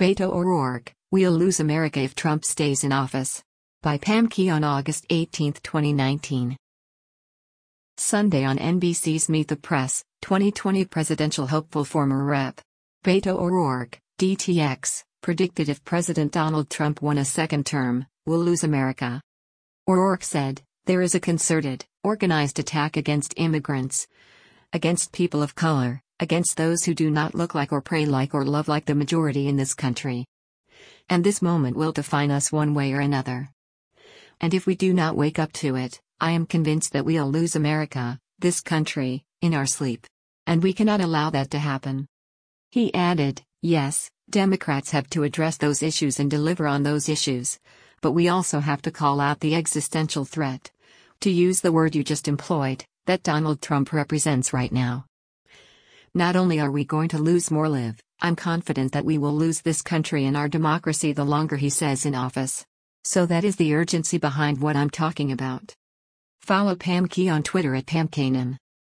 Beto O'Rourke, We'll Lose America If Trump Stays in Office. By Pam Key on August 18, 2019. Sunday on NBC's Meet the Press, 2020 presidential hopeful former Rep. Beto O'Rourke, DTX, predicted if President Donald Trump won a second term, we'll lose America. O'Rourke said, there is a concerted, organized attack against immigrants, against people of color, against those who do not look like or pray like or love like the majority in this country. And this moment will define us one way or another. And if we do not wake up to it, I am convinced that we'll lose America, this country, in our sleep. And we cannot allow that to happen. He added, yes, Democrats have to address those issues and deliver on those issues, but we also have to call out the existential threat, to use the word you just employed, that Donald Trump represents right now. Not only are we going to lose more live, I'm confident that we will lose this country and our democracy the longer he says in office. So that is the urgency behind what I'm talking about. Follow Pam Key on Twitter at PamKanan.